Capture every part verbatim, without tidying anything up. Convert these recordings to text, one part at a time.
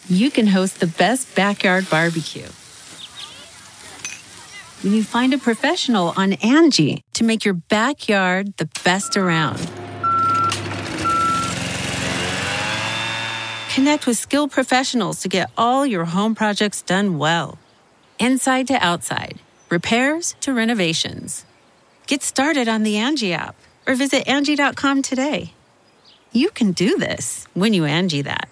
you can host the best backyard barbecue. When you find a professional on Angie to make your backyard the best around. Connect with skilled professionals to get all your home projects done well. Inside to outside, repairs to renovations. Get started on the Angie app or visit Angie dot com today. You can do this when you Angie that.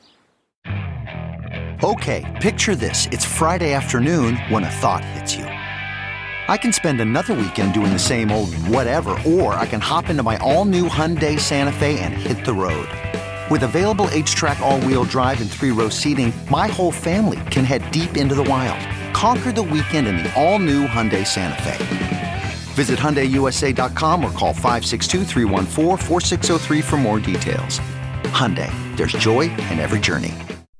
Okay, picture this. It's Friday afternoon when a thought hits you. I can spend another weekend doing the same old whatever, or I can hop into my all-new Hyundai Santa Fe and hit the road. With available H-Track all-wheel drive and three-row seating, my whole family can head deep into the wild. Conquer the weekend in the all-new Hyundai Santa Fe. Visit Hyundai U S A dot com or call five six two, three one four, four six zero three for more details. Hyundai, there's joy in every journey.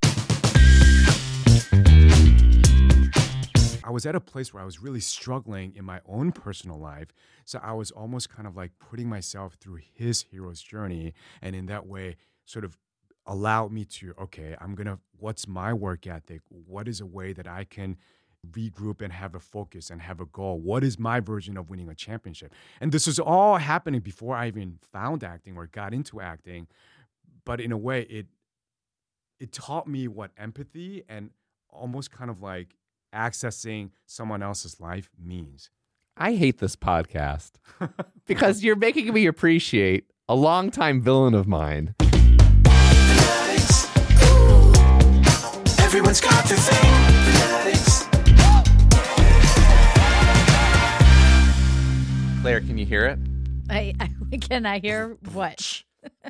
I was at a place where I was really struggling in my own personal life. So I was almost kind of like putting myself through his hero's journey. And in that way, sort of allowed me to, okay, I'm going to, what's my work ethic? What is a way that I can regroup and have a focus and have a goal? What is my version of winning a championship? And this was all happening before I even found acting or got into acting. But in a way, it it taught me what empathy and almost kind of like accessing someone else's life means. I hate this podcast because you're making me appreciate a longtime villain of mine. Everyone's got their thing. Claire, can you hear it? I, I can I hear what?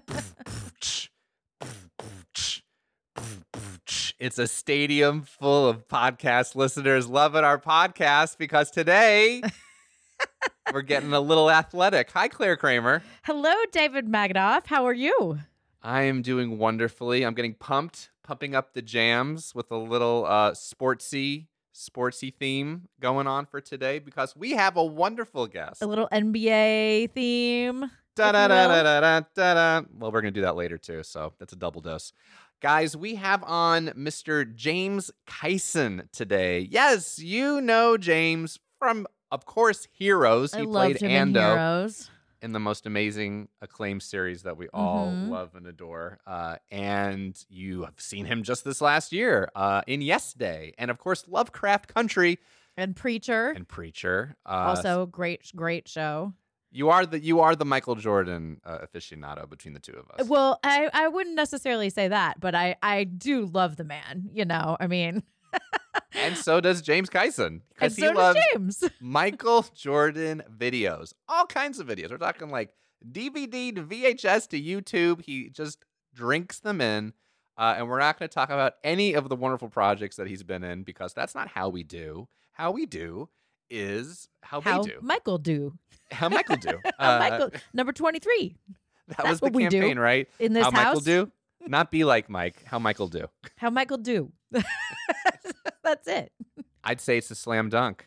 It's a stadium full of podcast listeners loving our podcast because today we're getting a little athletic. Hi, Claire Kramer. Hello, David Magdoff. How are you? I am doing wonderfully. I'm getting pumped, pumping up the jams with a little uh, sportsy, sportsy theme going on for today because we have a wonderful guest. A little N B A theme. Da da da da da da da. Well, we're gonna do that later too, so that's a double dose. Guys, we have on Mister James Kyson today. Yes, you know James from, of course, Heroes. He I played loved him in Ando Heroes. in the most amazing acclaimed series that we all Mhm. love and adore. Uh, and you have seen him just this last year uh, in Yes Day. And, of course, Lovecraft Country. And Preacher. And Preacher. Uh, also, great, great show. You are the you are the Michael Jordan uh, aficionado between the two of us. Well, I, I wouldn't necessarily say that, but I, I do love the man, you know, I mean. And so does James Kyson. And Because he so does loves James. Michael Jordan videos. All kinds of videos. We're talking like D V D to V H S to YouTube. He just drinks them in. Uh, and we're not going to talk about any of the wonderful projects that he's been in because that's not how we do. How we do is how, How they do. Michael do. How Michael do. How Uh, Michael, number twenty-three. That That's was the what we do campaign, right? in this how Michael house. do. Not be like Mike. How Michael do. How Michael do. That's it. I'd say it's a slam dunk.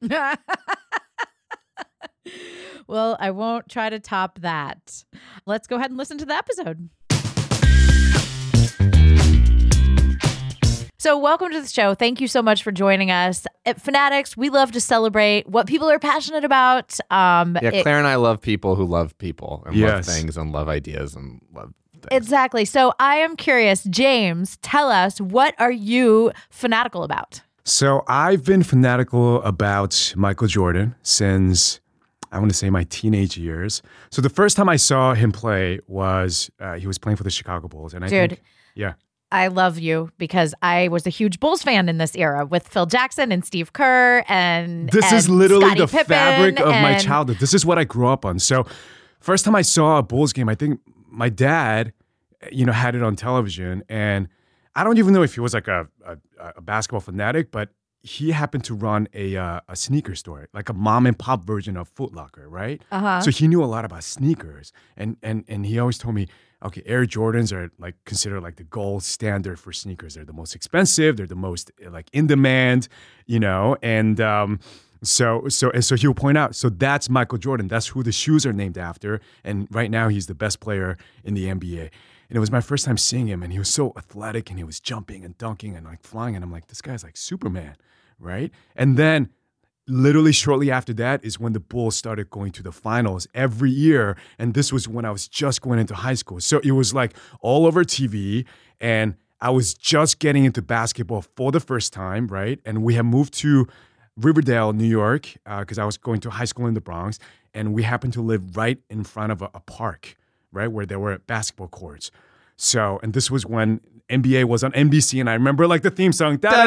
Well, I won't try to top that. Let's go ahead and listen to the episode. So welcome to the show. Thank you so much for joining us. At Fanatics, we love to celebrate what people are passionate about. Um, Yeah, it- Claire and I love people who love people and Yes. love things and love ideas and love things. Exactly. So I am curious, James, tell us, what are you fanatical about? So I've been fanatical about Michael Jordan since, I want to say, my teenage years. So the first time I saw him play was uh, he was playing for the Chicago Bulls. And I Dude. think, yeah. I love you because I was a huge Bulls fan in this era with Phil Jackson and Steve Kerr and This and is literally Scottie the Pippen fabric of my and- childhood. This is what I grew up on. So first time I saw a Bulls game, I think my dad, you know, had it on television. And I don't even know if he was like a, a, a basketball fanatic, but he happened to run a uh, a sneaker store, like a mom and pop version of Foot Locker, right? Uh-huh. So he knew a lot about sneakers. And and and he always told me, okay, Air Jordans are like considered like the gold standard for sneakers. They're the most expensive. They're the most like in demand, you know. And um, so so and so he'll point out. So that's Michael Jordan. That's who the shoes are named after. And right now he's the best player in the N B A. And it was my first time seeing him, and he was so athletic, and he was jumping and dunking and like flying. And I'm like, this guy's like Superman, right? And then literally shortly after that is when the Bulls started going to the finals every year. And this was when I was just going into high school. So it was like all over T V, and I was just getting into basketball for the first time, right? And we had moved to Riverdale, New York, because uh, I was going to high school in the Bronx. And we happened to live right in front of a, a park, right, where there were basketball courts. So, and this was when N B A was on N B C, and I remember like the theme song, right,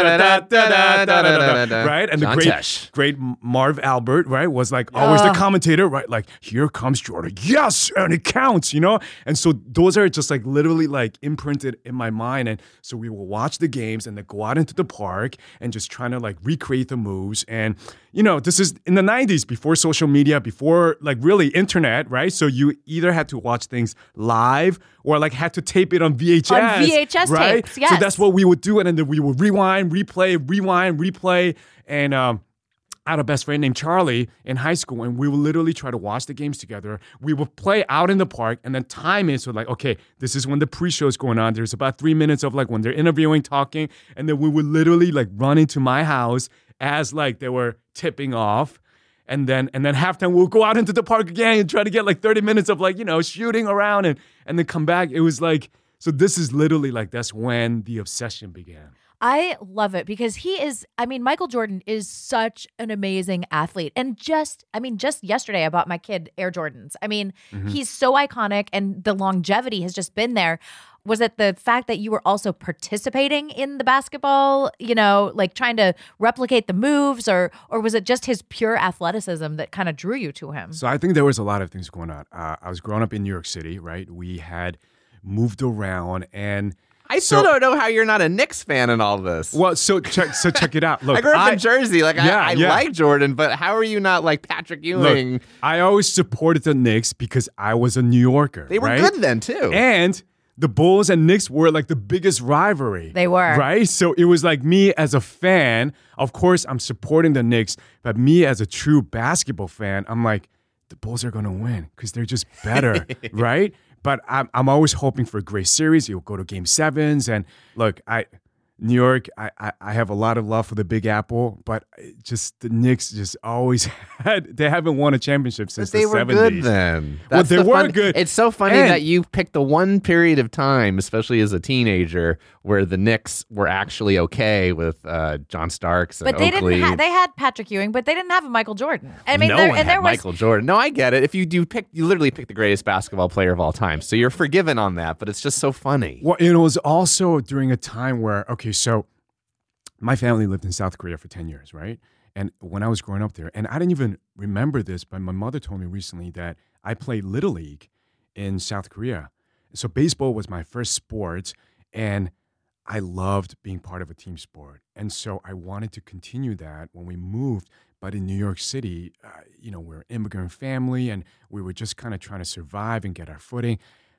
and the great, great Marv Albert, right, was like always the commentator, right, like here comes Jordan, yes, and it counts, you know, and so those are just like literally like imprinted in my mind, and so we will watch the games and then go out into the park and just trying to like recreate the moves, and you know, this is in the nineties, before social media, before like really internet, right? So you either had to watch things live or like had to tape it on V H S. On V H S right? tapes, yes. So that's what we would do. And then we would rewind, replay, rewind, replay. And um, I had a best friend named Charlie in high school, and we would literally try to watch the games together. We would play out in the park and then time it. So like, okay, this is when the pre-show is going on. There's about three minutes of like when they're interviewing, talking. And then we would literally like run into my house as like they were tipping off. And then and then halftime, we'll go out into the park again and try to get like thirty minutes of like, you know, shooting around and, and then come back. It was like, so this is literally like, that's when the obsession began. I love it because he is, I mean, Michael Jordan is such an amazing athlete. And just, I mean, just yesterday I bought my kid Air Jordans. I mean, mm-hmm. he's so iconic and the longevity has just been there. Was it the fact that you were also participating in the basketball, you know, like trying to replicate the moves, or or was it just his pure athleticism that kind of drew you to him? So I think there was a lot of things going on. Uh, I was growing up in New York City, right? We had moved around, and I still so, don't know how you're not a Knicks fan in all this. Well, so check so check it out. Look, I grew up I, in Jersey. Like yeah, I, I yeah. like Jordan, but how are you not like Patrick Ewing? Look, I always supported the Knicks because I was a New Yorker. They were right? good then too. And the Bulls and Knicks were like the biggest rivalry. They were. Right? So it was like me as a fan, of course I'm supporting the Knicks, but me as a true basketball fan, I'm like, the Bulls are going to win because they're just better, right? But I'm I'm always hoping for a great series. You'll go to game sevens. And look, I New York, I, I, I have a lot of love for the Big Apple, but just the Knicks just always had, they haven't won a championship since but they the were seventies. Good then. That's well, they the were fun, good. It's so funny and, that you picked the one period of time, especially as a teenager, where the Knicks were actually okay with uh, John Starks and But they Oakley. didn't. Ha- they had Patrick Ewing, but they didn't have a Michael Jordan. I mean, no there, one and had there was Michael Jordan. No, I get it. If you do pick, you literally pick the greatest basketball player of all time, so you're forgiven on that. But it's just so funny. Well, it was also during a time where, okay, so my family lived in South Korea for ten years, right? And when I was growing up there, and I didn't even remember this, but my mother told me recently that I played Little League in South Korea. So baseball was my first sport, and I loved being part of a team sport. And so I wanted to continue that when we moved. But in New York City, uh, you know, we're an immigrant family, and we were just kind of trying to survive and get our footing.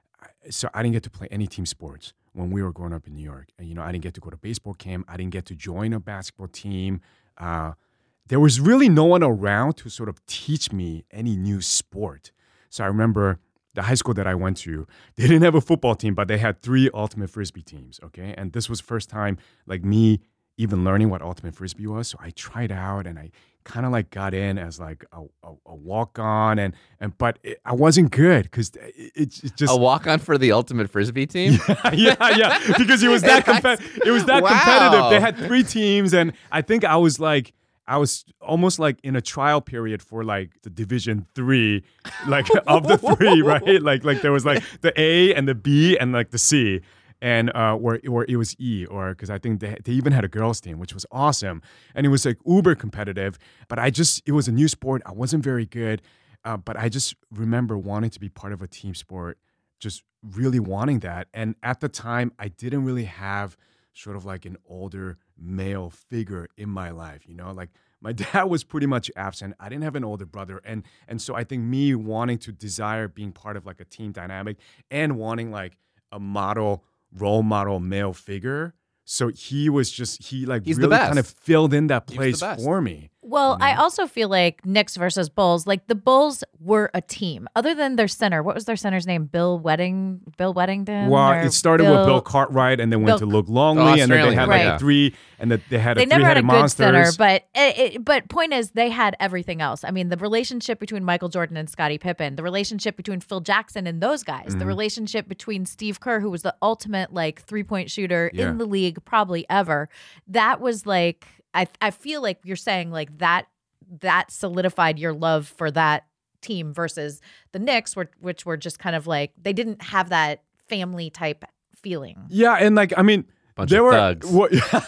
So I didn't get to play any team sports when we were growing up in New York. And, you know, I didn't get to go to baseball camp. I didn't get to join a basketball team. Uh, there was really no one around to sort of teach me any new sport. So I remember the high school that I went to, they didn't have a football team, but they had three ultimate Frisbee teams, okay? And this was first time, like, me even learning what ultimate Frisbee was. So I tried out, and I kind of like got in as like a, a, a walk-on, and and but it, I wasn't good because it, it, it just a walk-on for the ultimate Frisbee team. yeah, yeah, yeah, because it was that compe- it was that Wow. competitive. They had three teams, and I think I was like I was almost like in a trial period for like the Division Three, like of the three, right? Like like there was like the A and the B and like the C. And uh, or, or it was E, or because I think they, they even had a girls' team, which was awesome. And it was like uber competitive. But I just, it was a new sport. I wasn't very good. Uh, but I just remember wanting to be part of a team sport, just really wanting that. And at the time, I didn't really have sort of like an older male figure in my life, you know? Like my dad was pretty much absent. I didn't have an older brother. And, and so I think me wanting to desire being part of like a team dynamic and wanting like a model role model male figure. So he was just, he like He's the really best. kind of filled in that He was place the best. for me. Well, You know? I also feel like Knicks versus Bulls, like the Bulls were a team. Other than their center, what was their center's name? Bill Wedding, Bill Weddington. Well, or it started with Bill Cartwright, and then went Bill- to Luke Longley, and then they Australian, had like right. three, and that they had They a never had a three-headed good monsters. center, but it, it, but point is, they had everything else. I mean, the relationship between Michael Jordan and Scottie Pippen, the relationship between Phil Jackson and those guys, Mm-hmm. the relationship between Steve Kerr, who was the ultimate like three point shooter Yeah. in the league probably ever. That was like, I I feel like you're saying like that that solidified your love for that team versus the Knicks, were, which were just kind of like they didn't have that family type feeling. Yeah, and like I mean, Bunch they of were. thugs. What,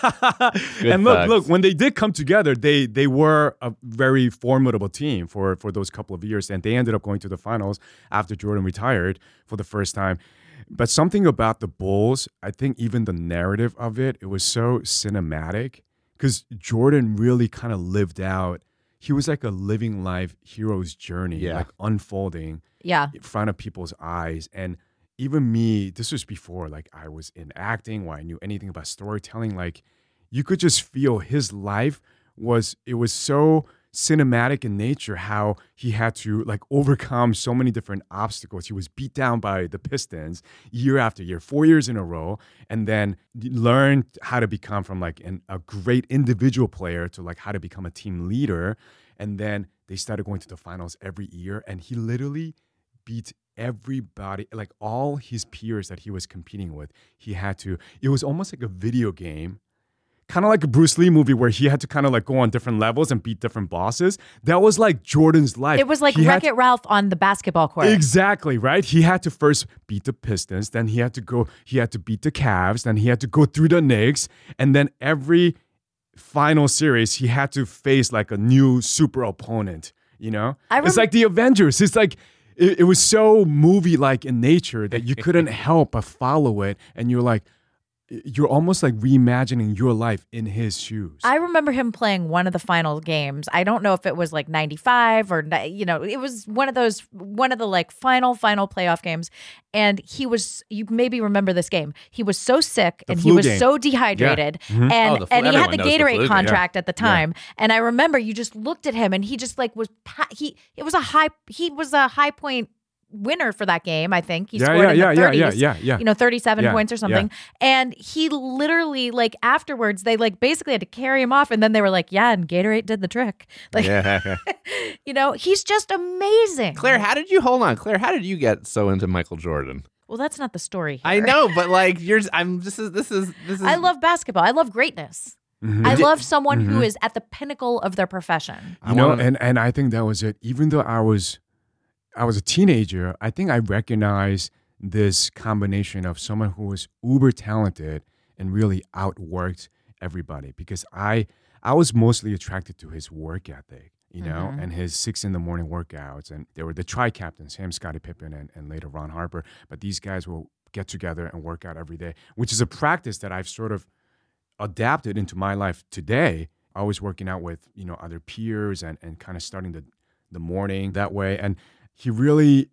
and look, thugs. look, when they did come together, they they were a very formidable team for for those couple of years, and they ended up going to the finals after Jordan retired for the first time. But something about the Bulls, I think even the narrative of it, it was so cinematic because Jordan really kind of lived out. He was like a living life hero's journey, Yeah. like unfolding Yeah. in front of people's eyes. And even me, this was before like I was in acting or I knew anything about storytelling. Like you could just feel his life was, it was so cinematic in nature, how he had to like overcome so many different obstacles. He was beat down by the Pistons year after year, four years in a row, and then learned how to become from like an, a great individual player to like how to become a team leader. And then they started going to the finals every year, and he literally beat everybody, like all his peers that he was competing with. He had to, it was almost like a video game, kind of like a Bruce Lee movie where he had to kind of like go on different levels and beat different bosses. That was like Jordan's life. It was like He had Wreck-It Ralph on the basketball court. Exactly, right? He had to first beat the Pistons, then he had to go, he had to beat the Cavs, then he had to go through the Knicks, and then every final series, he had to face like a new super opponent, you know? I it's rem- like the Avengers. It's like, it, it was so movie-like in nature that you couldn't help but follow it, and you're like, you're almost like reimagining your life in his shoes. I remember him playing one of the final games. I don't know if it was like ninety-five or, ni- you know, it was one of those, one of the like final, final playoff games. And he was, you maybe remember this game. He was so sick The and he flu was game. so dehydrated. And, Oh, the flu- and he had everyone the knows the flu Gatorade game. contract at the time. And I remember you just looked at him and he just like was, pa- he, it was a high, he was a high point winner for that game. I think he Yeah, scored yeah, in yeah, the yeah, thirties, yeah, yeah, yeah. you know, thirty-seven Yeah, points or something. And he literally, like, afterwards, they like basically had to carry him off. And then they were like, yeah, and Gatorade did the trick. Like, Yeah. you know, he's just amazing. Claire, how did you hold on? Claire, how did you get so into Michael Jordan? Well, that's not the story. I here. know, but like you're I'm this is this is this is I love basketball. I love greatness. Mhm. I love someone who Mhm. is at the pinnacle of their profession. I You know, wanna- and, and I think that was it. Even though I was I was a teenager, I think I recognized this combination of someone who was uber talented and really outworked everybody, because I I was mostly attracted to his work ethic, you know, Mhm. and his six in the morning workouts. And there were the tri-captains, him, Scottie Pippen, and, and later Ron Harper. But these guys will get together and work out every day, which is a practice that I've sort of adapted into my life today. Always working out with, you know, other peers and, and kind of starting the, the morning that way. And he really,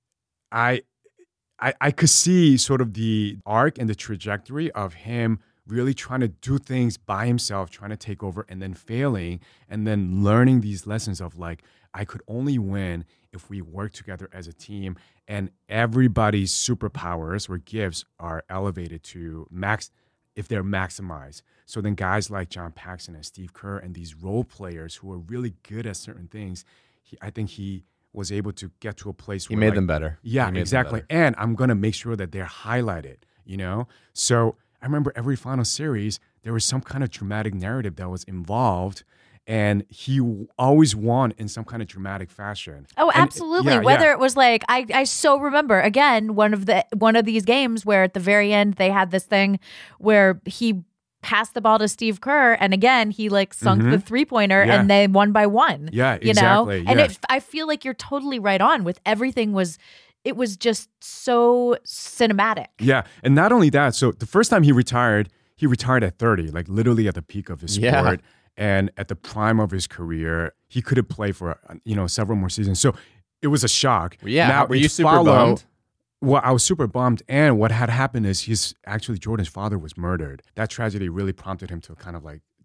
I, I, I could see sort of the arc and the trajectory of him really trying to do things by himself, trying to take over and then failing, and then learning these lessons of like, I could only win if we work together as a team, and everybody's superpowers or gifts are elevated to max if they're maximized. So then guys like John Paxson and Steve Kerr and these role players who are really good at certain things, he, I think he was able to get to a place He where made like, them better. yeah, He made them exactly. better. And I'm going to make sure that they're highlighted, you know? So I remember every final series, there was some kind of dramatic narrative that was involved, and he w- always won in some kind of dramatic fashion. Oh, And- absolutely. yeah, Whether yeah. it was like I, I so remember again one of the one of these games where at the very end they had this thing where he passed the ball to Steve Kerr, and again he like sunk Mhm. the three pointer, Yeah. and they won by one. Yeah, you exactly. know, and yeah. it, I feel like you're totally right on with everything. Was it was just so cinematic. Yeah, and not only that, so the first time he retired, he retired at thirty, like literally at the peak of his Yeah. sport and at the prime of his career. He could have played for, you know, several more seasons. So it was a shock. Yeah, Now, were you it super followed- bummed? Well, I was super bummed. And what had happened is he's actually Jordan's father was murdered. That tragedy really prompted him to kind of like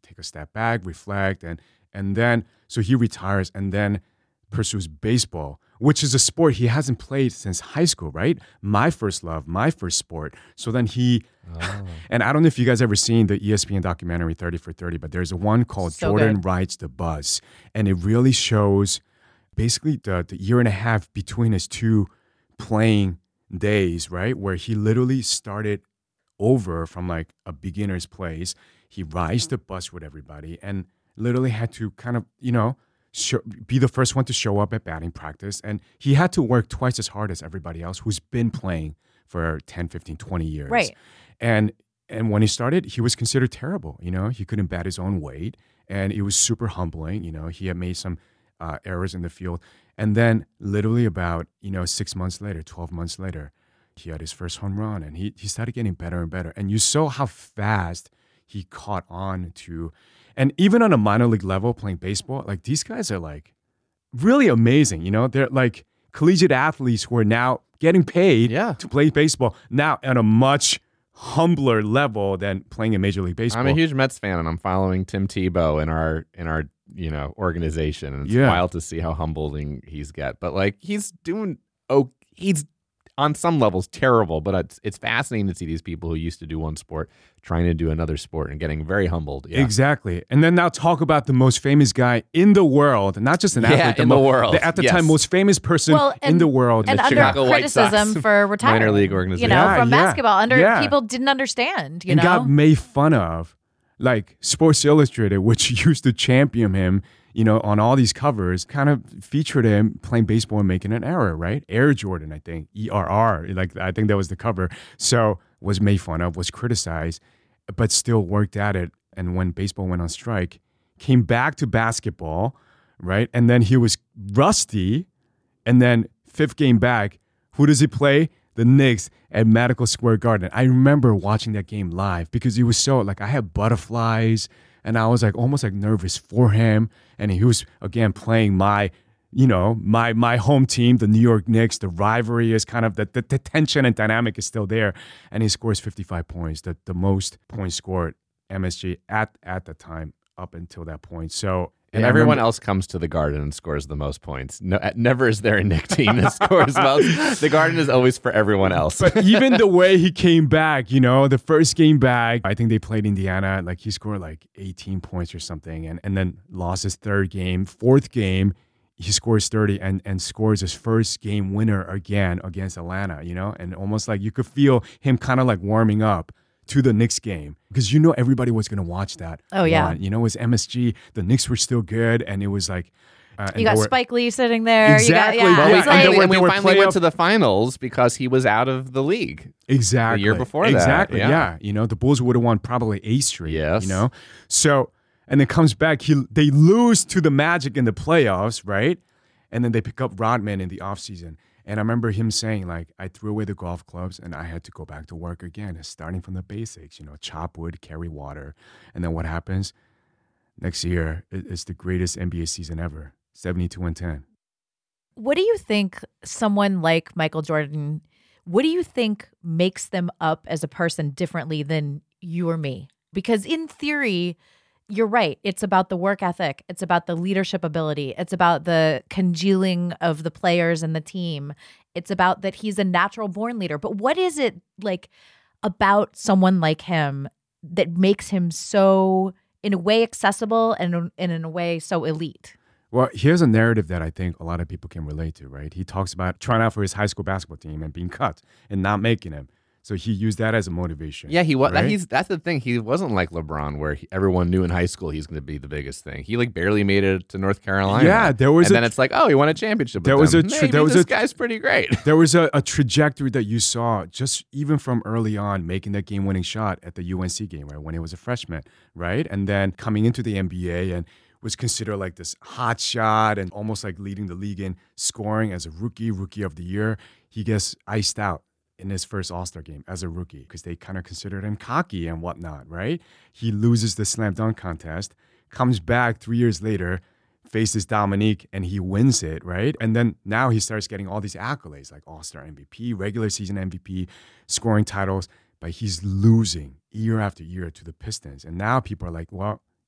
take a step back, reflect, and and then so he retires and then pursues baseball, which is a sport he hasn't played since high school, right? My first love, my first sport. So then he, oh. and I don't know if you guys ever seen the E S P N documentary thirty for thirty, but there's a one called So Jordan good. Rides the Bus. And it really shows basically the, the year and a half between his two playing days, right? Where he literally started over from like a beginner's place. He rides the bus with everybody and literally had to kind of, you know, Show, be the first one to show up at batting practice. And he had to work twice as hard as everybody else who's been playing for ten, fifteen, twenty years. Right. And and when he started, he was considered terrible. You know, he couldn't bat his own weight. And it was super humbling. You know, he had made some uh, errors in the field. And then literally about, you know, six months later, twelve months later, he had his first home run and he, he started getting better and better. And you saw how fast he caught on to... And even on a minor league level, playing baseball, like these guys are like really amazing. You know, they're like collegiate athletes who are now getting paid Yeah. to play baseball now at a much humbler level than playing in Major League Baseball. I'm a huge Mets fan, and I'm following Tim Tebow in our in our you know organization, and it's Yeah. wild to see how humbling he's get. But like he's doing, oh, he's on some levels terrible, but it's it's fascinating to see these people who used to do one sport trying to do another sport and getting very humbled. Yeah. Exactly. And then now talk about the most famous guy in the world, not just an Yeah, athlete, in mo- the world. the, at the Yes. time most famous person Well, in and- the world. and The under Chicago White criticism Sox for retiring, minor league you organization. know, Yeah, from yeah, basketball. Under yeah. people didn't understand, you and know. got made fun of. Like Sports Illustrated, which used to champion him, you know, on all these covers, kind of featured him playing baseball and making an error, right? Air Jordan, I think, E R R, like I think that was the cover. So was made fun of, was criticized, but still worked at it. And when baseball went on strike, came back to basketball, right? And then he was rusty. And then fifth game back, who does he play? The Knicks at Madison Square Garden. I remember watching that game live because it was so, like, I had butterflies and I was like almost like nervous for him. And he was, again, playing my, you know, my my home team, the New York Knicks. The rivalry is kind of, the, the, the tension and dynamic is still there. And he scores fifty-five points, the, the most points scored M S G at, at the time up until that point. So, And I everyone remember- else comes to the Garden and scores the most points. No, never is there a Knick team that scores most. The Garden is always for everyone else. But even the way he came back, you know, the first game back, I think they played Indiana, like he scored like eighteen points or something, and, and then lost his third game. Fourth game, he scores thirty and, and scores his first game winner again against Atlanta, you know, and almost like you could feel him kind of like warming up to the Knicks game because you know everybody was going to watch that. Oh, yeah. one. You know, it was M S G. The Knicks were still good, and it was like... Uh, and You got they were- Spike Lee sitting there. Exactly. You got, yeah, Well, it's we- like- and and, they were- we they were finally went playoff- to the finals because he was out of the league. Exactly. The year before that, exactly. yeah. Yeah. You know, the Bulls would have won probably eight straight. Yes. You know, so and then comes back. He they lose to the Magic in the playoffs, right? And then they pick up Rodman in the offseason. And I remember him saying, like, I threw away the golf clubs and I had to go back to work again, starting from the basics. You know, chop wood, carry water, and then what happens next year? it- It's the greatest N B A season ever, seventy-two and ten. What do you think someone like Michael Jordan, what do you think makes them up as a person differently than you or me? Because in theory, you're right. It's about the work ethic. It's about the leadership ability. It's about the congealing of the players and the team. It's about that he's a natural born leader. But what is it like about someone like him that makes him so, in a way, accessible and, and in a way so elite? Well, here's a narrative that I think a lot of people can relate to, right? He talks about trying out for his high school basketball team and being cut and not making him. So he used that as a motivation. Yeah, he was. right? He's that's the thing. He wasn't like LeBron, where he, everyone knew in high school he's going to be the biggest thing. He like barely made it to North Carolina. Yeah, there was and a- then it's like, oh, he won a championship. There with was them. a tra- Maybe there was this a- guy's pretty great. There was a, a trajectory that you saw just even from early on, making that game-winning shot at the U N C game, right, when he was a freshman, right? And then coming into the N B A and was considered like this hot shot and almost like leading the league in scoring as a rookie, rookie of the year. He gets iced out in his first All-Star game as a rookie because they kind of considered him cocky and whatnot, right? He loses the slam dunk contest, comes back three years later, faces Dominique, and he wins it, right? And then now he starts getting all these accolades like All-Star M V P, regular season M V P, scoring titles, but he's losing year after year to the Pistons. And now people are like, well,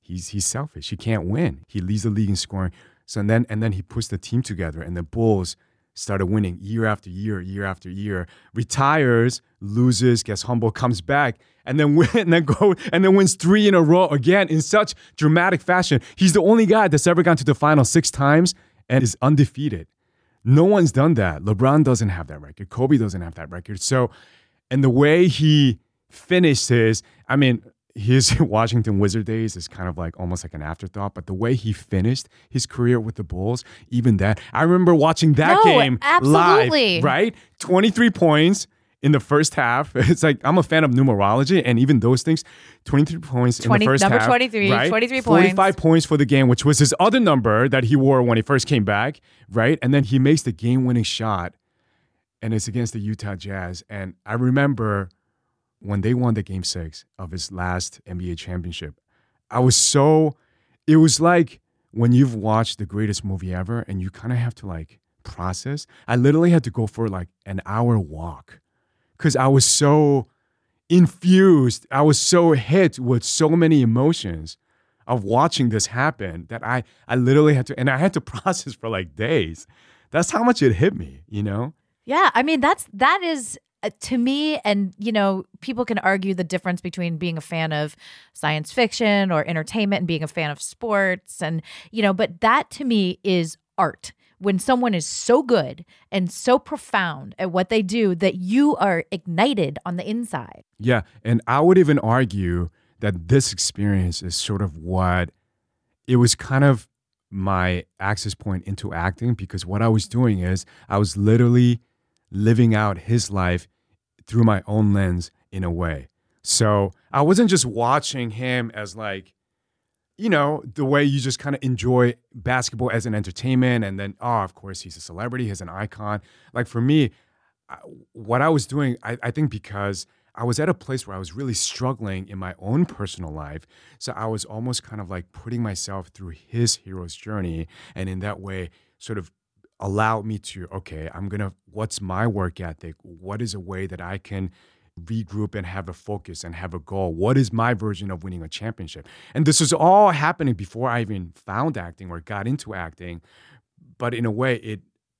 he's he's selfish. He can't win. He leads the league in scoring. So and then and then he puts the team together, and the Bulls started winning year after year, year after year. Retires, loses, gets humble, comes back, and then win, and then go and then wins three in a row again in such dramatic fashion. He's the only guy that's ever gone to the final six times and is undefeated. No one's done that. LeBron doesn't have that record. Kobe doesn't have that record. So, and the way he finishes, I mean, his Washington Wizard days is kind of like almost like an afterthought, but the way he finished his career with the Bulls, even that, I remember watching that No, game absolutely. live, right? twenty-three points in the first half. It's like, I'm a fan of numerology and even those things. twenty-three points twenty in the first number half. twenty-three, right? twenty-three forty-five points. points for the game, which was his other number that he wore when he first came back, right? And then he makes the game-winning shot, and it's against the Utah Jazz. And I remember when they won the game six of his last N B A championship, I was so, it was like when you've watched the greatest movie ever and you kind of have to like process. I literally had to go for like an hour walk because I was so infused. I was so hit with so many emotions of watching this happen that I, I literally had to, and I had to process for like days. That's how much it hit me, you know? Yeah, I mean that's that is uh, to me, and you know, people can argue the difference between being a fan of science fiction or entertainment and being a fan of sports, and you know, but that to me is art. When someone is so good and so profound at what they do that you are ignited on the inside. Yeah, and I would even argue that this experience is sort of what, it was kind of my access point into acting, because what I was doing is I was literally living out his life through my own lens in a way. So I wasn't just watching him as like, you know, the way you just kind of enjoy basketball as an entertainment. And then, oh, of course, he's a celebrity, he's an icon. Like for me, I, what I was doing, I, I think because I was at a place where I was really struggling in my own personal life. So I was almost kind of like putting myself through his hero's journey. And in that way, sort of allowed me to, okay, I'm going to, what's my work ethic? What is a way that I can regroup and have a focus and have a goal? What is my version of winning a championship? And this was all happening before I even found acting or got into acting. But in a way, it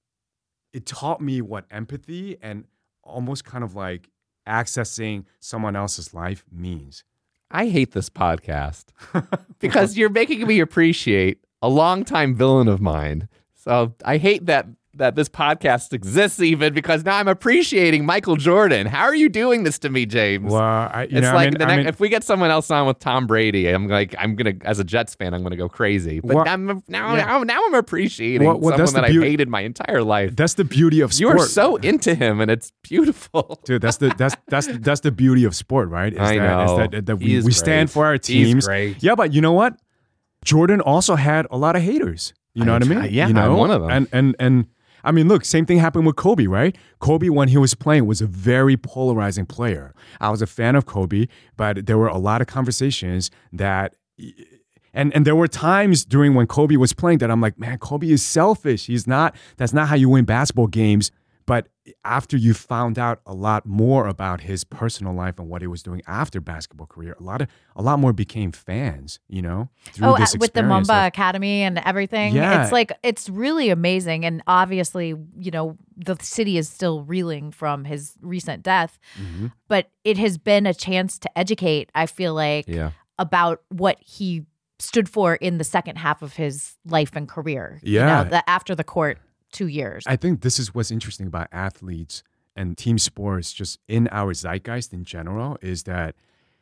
it taught me what empathy and almost kind of like accessing someone else's life means. I hate this podcast because you're making me appreciate a longtime villain of mine. So I hate that that this podcast exists even, because now I'm appreciating Michael Jordan. How are you doing this to me, James? Well, I, you it's know, like I mean, the I next, mean, if we get someone else on with Tom Brady, I'm like, I'm gonna, as a Jets fan, I'm gonna go crazy. But well, I'm, now, yeah. now, now I'm appreciating Well, well, someone that's the that beauty- I've hated my entire life. that's the beauty of sport. You're so into him, and it's beautiful. Dude, that's the that's that's that's the beauty of sport, right? Is I that, know. Is that, that He we, is we stand great. for our He's teams. great. Yeah, but you know what? Jordan also had a lot of haters. You know I- what I mean? yeah, you know? I'm one of them. And and and I mean, look, same thing happened with Kobe, right? Kobe, when he was playing, was a very polarizing player. I was a fan of Kobe, but there were a lot of conversations that, and and there were times during when Kobe was playing that I'm like, man, Kobe is selfish. He's not, that's not how you win basketball games. But after you found out a lot more about his personal life and what he was doing after basketball career, a lot of a lot more became fans, you know, through Oh, this uh, with the experience Mamba of- Academy and everything. Yeah. It's like, it's really amazing. And obviously, you know, the city is still reeling from his recent death, Mhm. but it has been a chance to educate, I feel like, Yeah. about what he stood for in the second half of his life and career. You Yeah. know, the, after the court two years. I think this is what's interesting about athletes and team sports, just in our zeitgeist in general, is that,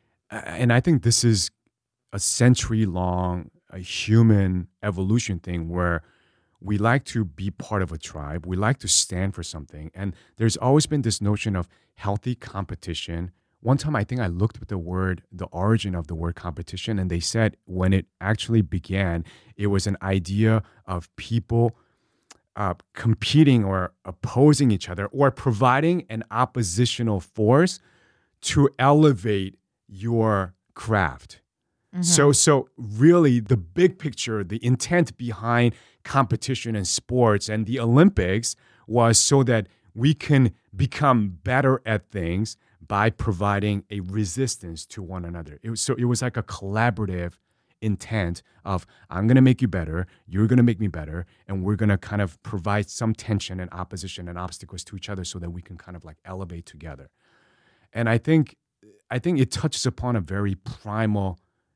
and I think this is a century long, a human evolution thing where we like to be part of a tribe. We like to stand for something. And there's always been this notion of healthy competition. One time, I think I looked at the word, the origin of the word competition, and they said when it actually began, it was an idea of people Uh, competing or opposing each other or providing an oppositional force to elevate your craft. So, so really the big picture, the intent behind competition in sports and the Olympics was so that we can become better at things by providing a resistance to one another. It was, so it was like a collaborative intent of I'm going to make you better, you're going to make me better, and we're going to kind of provide some tension and opposition and obstacles to each other so that we can kind of like elevate together. And I think I think it touches upon a very primal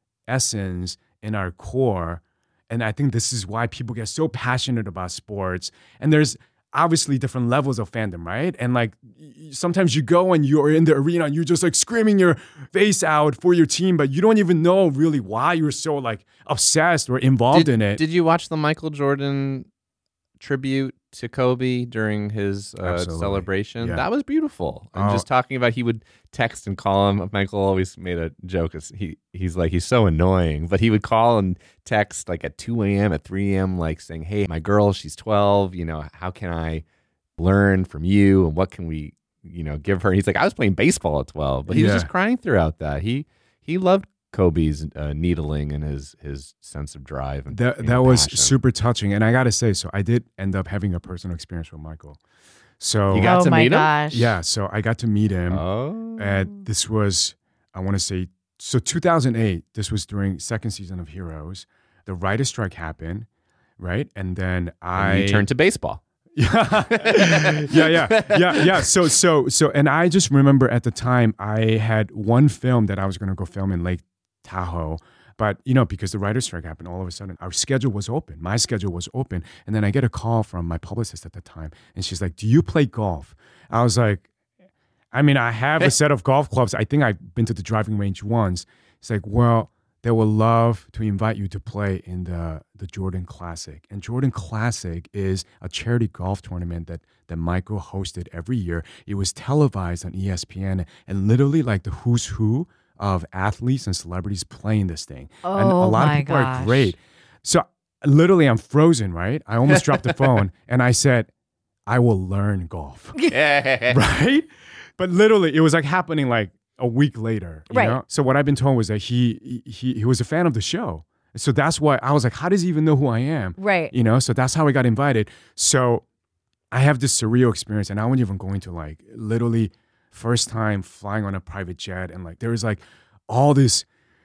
essence in our core. And I think this is why people get so passionate about sports. And there's obviously different levels of fandom, right? And like sometimes you go and you're in the arena and you're just like screaming your face out for your team, but you don't even know really why you're so like obsessed or involved did, in it. Did you watch the Michael Jordan tribute to Kobe during his uh, celebration? Yeah. That was beautiful. And Oh. just talking about he would text and call him. Michael always made a joke. He he's like he's so annoying, but he would call and text like at two a.m. at three a.m. like saying, "Hey, my girl, she's twelve. You know, how can I learn from you and what can we, you know, give her?" And he's like, "I was playing baseball at twelve," but he Yeah. was just crying throughout that. He he loved Kobe's uh, needling and his his sense of drive. And, That and that was passion. super touching. And I got to say, so I did end up having a personal experience with Michael. So You got oh to my meet him? gosh. yeah, so I got to meet him. Oh, And this was, I want to say, so two thousand eight, this was during second season of Heroes. The writer's strike happened, right? And then I and you turned to baseball. yeah, yeah, yeah, yeah, yeah. So, so, so, and I just remember at the time I had one film that I was going to go film in Lake Tahoe, but you know, because the writer's strike happened, all of a sudden our schedule was open. My schedule was open, and then I get a call from my publicist at the time, and she's like, "Do you play golf?" I was like, "I mean, I have a set of golf clubs. I think I've been to the driving range once." It's like, "Well, they would love to invite you to play in the the Jordan Classic." And Jordan Classic is a charity golf tournament that that Michael hosted every year. It was televised on E S P N, and literally like the who's who of athletes and celebrities playing this thing. Oh, and a lot my of people gosh. are great. So literally I'm frozen, right? I almost dropped the phone and I said, I will learn golf. Right? But literally it was like happening like a week later. You Right. know? So what I've been told was that he he he was a fan of the show. So that's why I was like, how does he even know who I am? Right. You know, so that's how I got invited. So I have this surreal experience, and I wasn't even going to like literally first time flying on a private jet, and like there was like all these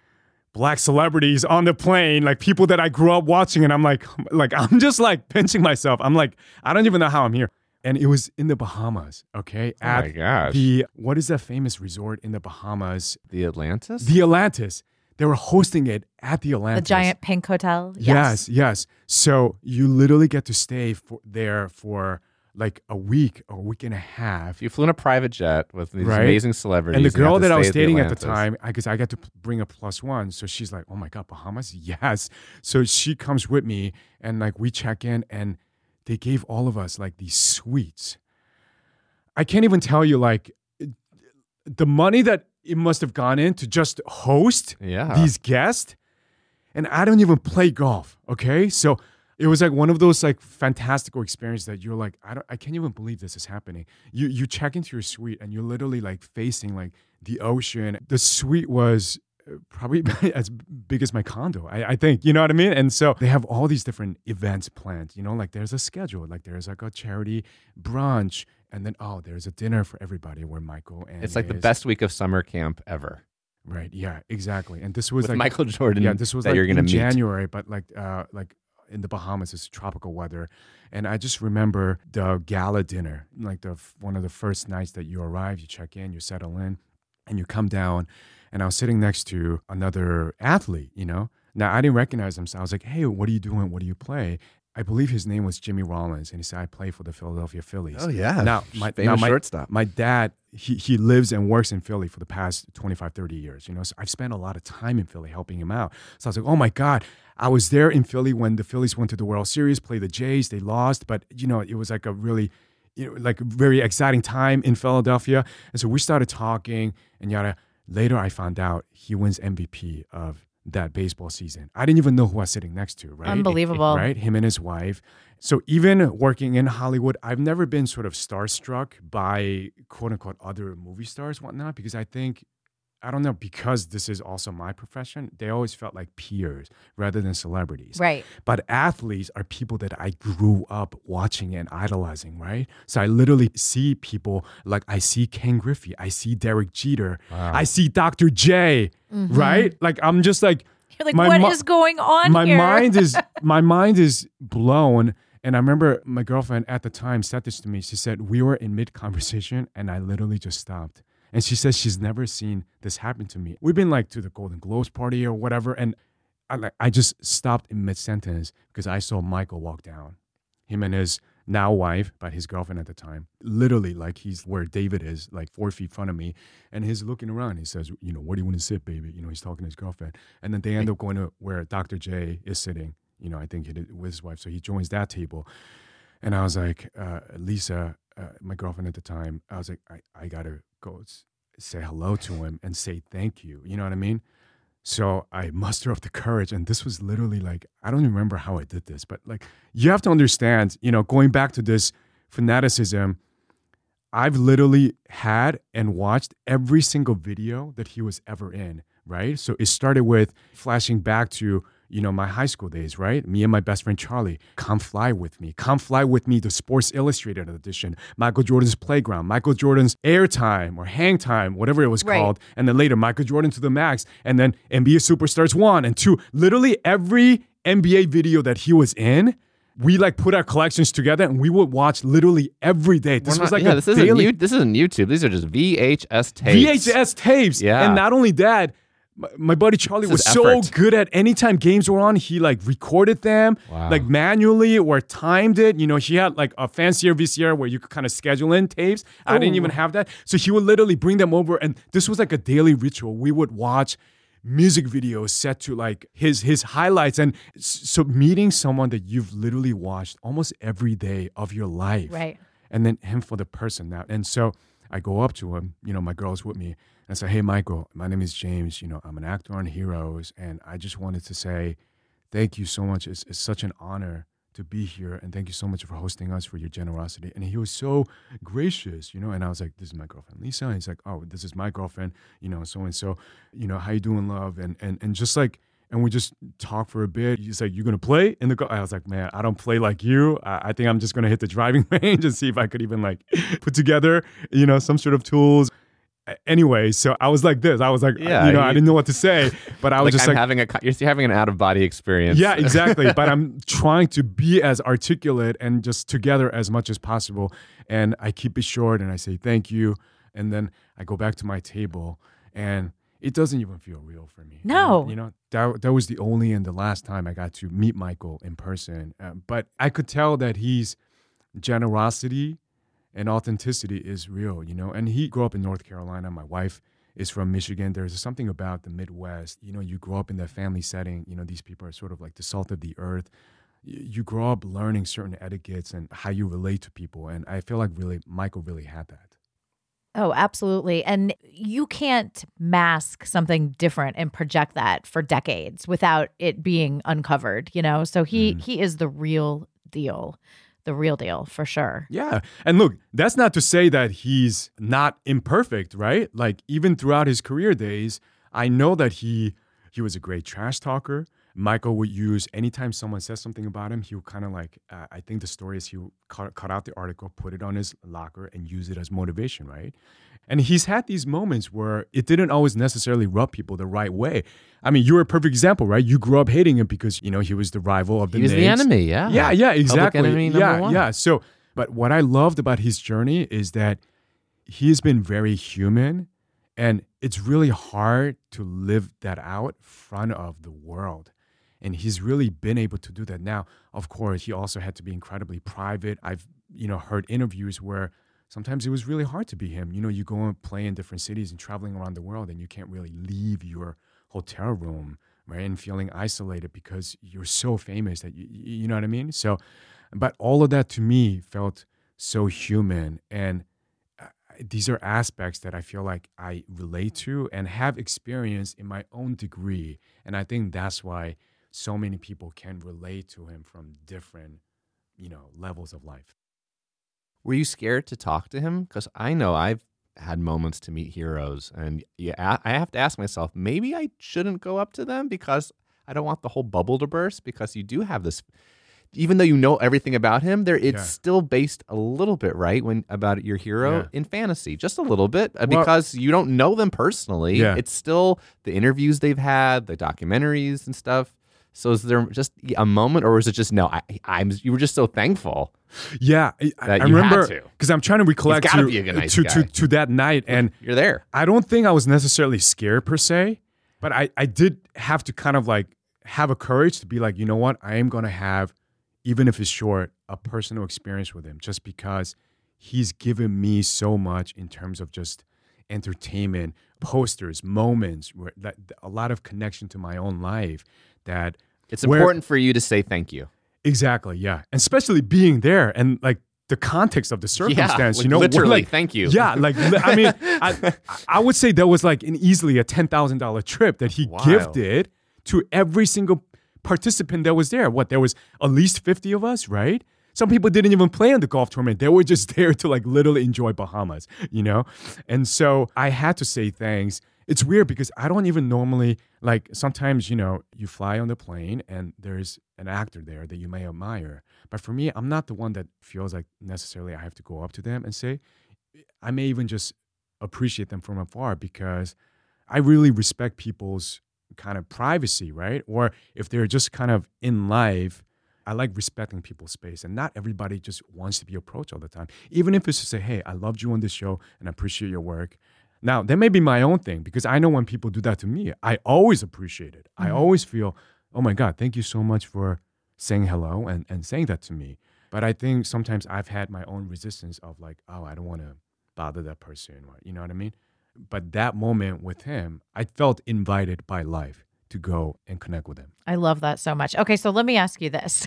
black celebrities on the plane, like people that I grew up watching, and I'm like, like I'm just like pinching myself. I'm like, I don't even know how I'm here. And it was in the Bahamas, okay? Oh my gosh. The what is that famous resort in the Bahamas? The Atlantis? The Atlantis. They were hosting it at the The Atlantis. giant pink hotel. Yes, yes. So you literally get to stay for, there for like a week or a week and a half. You flew in a private jet with these Right. amazing celebrities. And the you got girl to that I was stay dating at the Atlantis. time, because I, got to p- bring a plus one, so she's like, "Oh my God, Bahamas, yes." So she comes with me, and like we check in, and they gave all of us like these suites. I can't even tell you like the money that it must have gone in to just host Yeah. these guests. And I don't even play golf, okay? So it was like one of those like fantastical experiences that you're like, I don't, I can't even believe this is happening. You you check into your suite and you're literally like facing like the ocean. The suite was probably as big as my condo, I, I think, you know what I mean? And so they have all these different events planned, you know, like there's a schedule, like there's like a charity brunch, and then, oh, there's a dinner for everybody where Michael and It's like the his- best week of summer camp ever. Right, yeah, exactly. And this was With like Michael Jordan yeah, this was that like you're going to in meet. January, but like uh like in the Bahamas, it's tropical weather. And I just remember the gala dinner, like the one of the first nights that you arrive, you check in, you settle in, and you come down. And I was sitting next to another athlete, you know. Now I didn't recognize him, so I was like, "Hey, what are you doing? What do you play?" I believe his name was Jimmy Rollins, and he said, "I play for the Philadelphia Phillies." Oh, yeah. Now my Famous now my, shortstop. my dad, he he lives and works in Philly for the past twenty-five, thirty years, you know. So I've spent a lot of time in Philly helping him out. So I was like, "Oh my God, I was there in Philly when the Phillies went to the World Series, played the Jays, they lost, but you know, it was like a really, you know, like very exciting time in Philadelphia." And so we started talking and yada. Later, I found out he wins M V P of that baseball season. I didn't even know who I was sitting next to, right? Unbelievable. Right? Him and his wife. So even working in Hollywood, I've never been sort of starstruck by quote unquote other movie stars, whatnot, because I think, I don't know, because this is also my profession, they always felt like peers rather than celebrities. Right. But athletes are people that I grew up watching and idolizing, right? So I literally see people like I see Ken Griffey, I see Derek Jeter, I see Doctor J, right? Like I'm just like, You're like, My what mi- is going on my here? mind is my mind is blown. And I remember my girlfriend at the time said this to me. She said, we were in mid-conversation and I literally just stopped. And she says she's never seen this happen to me. We've been like to the Golden Globes party or whatever. And I, like, I just stopped in mid-sentence because I saw Michael walk down. Him and his now wife, but his girlfriend at the time, literally like he's where David is, like four feet in front of me. And he's looking around. He says, you know, where do you want to sit, baby? You know, he's talking to his girlfriend. And then they end up going to where Doctor J is sitting. You know, I think he did with his wife. So he joins that table. And I was like, uh, Lisa, uh, my girlfriend at the time, I was like, I, I got to go s- say hello to him and say thank you. You know what I mean? So I muster up the courage. And this was literally like, I don't even remember how I did this, but like, you have to understand, you know, going back to this fanaticism, I've literally had and watched every single video that he was ever in, right? So it started with flashing back to, you know, my high school days, right? Me and my best friend Charlie, Come Fly With Me. Come Fly With Me, the Sports Illustrated edition. Michael Jordan's Playground. Michael Jordan's Airtime or Hang Time, whatever it was Right. called. And then later, Michael Jordan to the Max. And then N B A Superstars one and two. Literally every N B A video that he was in, we like put our collections together and we would watch literally every day. This We're was not- like yeah, a this isn't daily you, this isn't YouTube. These are just V H S tapes. V H S tapes. Yeah. And not only that, my, my buddy Charlie This was is so effort. good at anytime games were on, he like recorded them Wow. like manually or timed it. You know, he had like a fancier V C R where you could kind of schedule in tapes. I didn't even have that. So he would literally bring them over and this was like a daily ritual. We would watch music videos set to like his his highlights. And s- so meeting someone that you've literally watched almost every day of your life. Right. And then him for the person now. And so I go up to him, you know, my girl's with me, and I say, hey, Michael, my name is James. You know, I'm an actor on Heroes. And I just wanted to say thank you so much. It's, it's such an honor to be here. And thank you so much for hosting us, for your generosity. And he was so gracious, you know. And I was like, this is my girlfriend, Lisa. And he's like, oh, this is my girlfriend, you know, so and so, you know, how you doing, love? And and and just like, and we just talked for a bit. He's like, you going to play in the car? I was like, man, I don't play like you. I, I think I'm just going to hit the driving range and see if I could even like put together, you know, some sort of tools. A- Anyway, so I was like this. I was like, Yeah, you know, I you- didn't know what to say, but I was Like just I'm like, having a co- you're having an out of body experience. yeah, exactly. But I'm trying to be as articulate and just together as much as possible. And I keep it short and I say thank you. And then I go back to my table and it doesn't even feel real for me. No. You know, that, that was the only and the last time I got to meet Michael in person. Um, but I could tell that he's generosity and authenticity is real, you know. And he grew up in North Carolina. My wife is from Michigan. There's something about the Midwest. You know, you grow up in that family setting. You know, these people are sort of like the salt of the earth. Y- You grow up learning certain etiquettes and how you relate to people. And I feel like really Michael really had that. Oh, absolutely. And you can't mask something different and project that for decades without it being uncovered, you know? So he he is the real deal. The real deal for sure. Yeah. And look, that's not to say that he's not imperfect, right? Like even throughout his career days, I know that he he was a great trash talker. Michael would use anytime someone says something about him, he would kind of like, uh, I think the story is he would cut, cut out the article, put it on his locker and use it as motivation, right? And he's had these moments where it didn't always necessarily rub people the right way. I mean, you're a perfect example, right? You grew up hating him because, you know, he was the rival of the He was the Knicks. enemy, yeah. Yeah, yeah, exactly. Public enemy number yeah, one. yeah. So, but what I loved about his journey is that he has been very human, and it's really hard to live that out in front of the world. And he's really been able to do that. Now, of course, he also had to be incredibly private. I've, you know, heard interviews where sometimes it was really hard to be him. You know, you go and play in different cities and traveling around the world, and you can't really leave your hotel room, right? And feeling isolated because you're so famous that you, you know what I mean? So, but all of that to me felt so human. And uh, these are aspects that I feel like I relate to and have experienced in my own degree. And I think that's why so many people can relate to him from different, you know, levels of life. Were you scared to talk to him? Because I know I've had moments to meet heroes, and yeah, I have to ask myself, maybe I shouldn't go up to them because I don't want the whole bubble to burst. Because you do have this even though you know everything about him, there it's Yeah. still based a little bit, right? When about your hero Yeah. in fantasy, just a little bit, uh, Well- because you don't know them personally. Yeah. It's still the interviews they've had, the documentaries and stuff. So is there just a moment, or is it just no? I, I'm you were just so thankful. Yeah, I, I That you had remember to. because I'm trying to recollect gotta to, be a good nice to, guy. to to that night, and You're there. I don't think I was necessarily scared per se, but I I did have to kind of like have a courage to be like, you know what, I am gonna have, even if it's short, a personal experience with him, just because he's given me so much in terms of just entertainment, posters, moments, where that a lot of connection to my own life. That It's where- important for you to say thank you. Exactly, yeah. And especially being there and like the context of the circumstance, like you know, literally, like, thank you. Yeah, like li- I mean, I, I would say that was like an easily a ten thousand dollar trip that he Wow. gifted to every single participant that was there. What, there was at least fifty of us, right? Some people didn't even play in the golf tournament. They were just there to like literally enjoy Bahamas, you know? And so I had to say thanks. It's weird because I don't even normally, like sometimes, you know, you fly on the plane and there's an actor there that you may admire. But for me, I'm not the one that feels like necessarily I have to go up to them and say, I may even just appreciate them from afar because I really respect people's kind of privacy, right? Or if they're just kind of in life, I like respecting people's space, and not everybody just wants to be approached all the time. Even if it's to say, hey, I loved you on this show and I appreciate your work. Now, that may be my own thing because I know when people do that to me, I always appreciate it. I always feel, oh my God, thank you so much for saying hello and, and saying that to me. But I think sometimes I've had my own resistance of like, oh, I don't want to bother that person, or you know what I mean? But that moment with him, I felt invited by life to go and connect with him. I love that so much. Okay, so let me ask you this.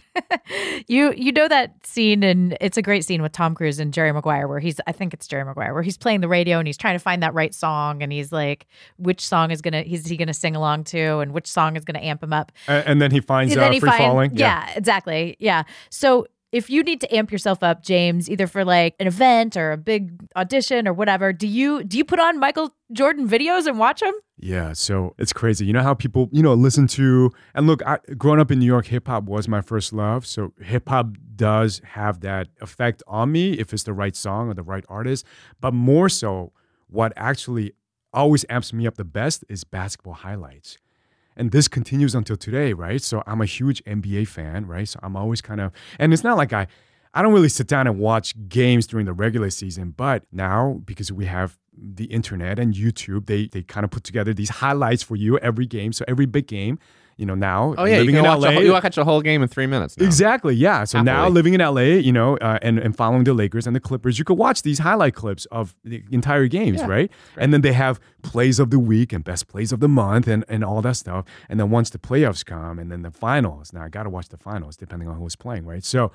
you you know that scene, and it's a great scene with Tom Cruise and Jerry Maguire where he's, I think it's Jerry Maguire, where he's playing the radio and he's trying to find that right song, and he's like, which song is gonna he's he gonna sing along to, and which song is gonna amp him up. And, and then he finds And uh, then he free find- falling. Yeah, exactly. Yeah. So if you need to amp yourself up, James, either for like an event or a big audition or whatever, do you do you put on Michael Jordan videos and watch them? Yeah, so it's crazy. You know how people, you know, listen to, and look, I, growing up in New York, hip hop was my first love. So hip hop does have that effect on me if it's the right song or the right artist. But more so, what actually always amps me up the best is basketball highlights. And this continues until today, right? So I'm a huge N B A fan, right? So I'm always kind of, and it's not like I, I don't really sit down and watch games during the regular season, but now because we have the internet and YouTube, they they kind of put together these highlights for you every game. So every big game, you know, now Oh yeah, you living can in watch L A. a, whole, you watch a whole game in three minutes. Now. Exactly, yeah. So now Happily. living in L A, you know, uh, and, and following the Lakers and the Clippers, you could watch these highlight clips of the entire games, Yeah, right? And then they have plays of the week and best plays of the month and, and all that stuff. And then once the playoffs come and then the finals, now I got to watch the finals depending on who's playing, right? So,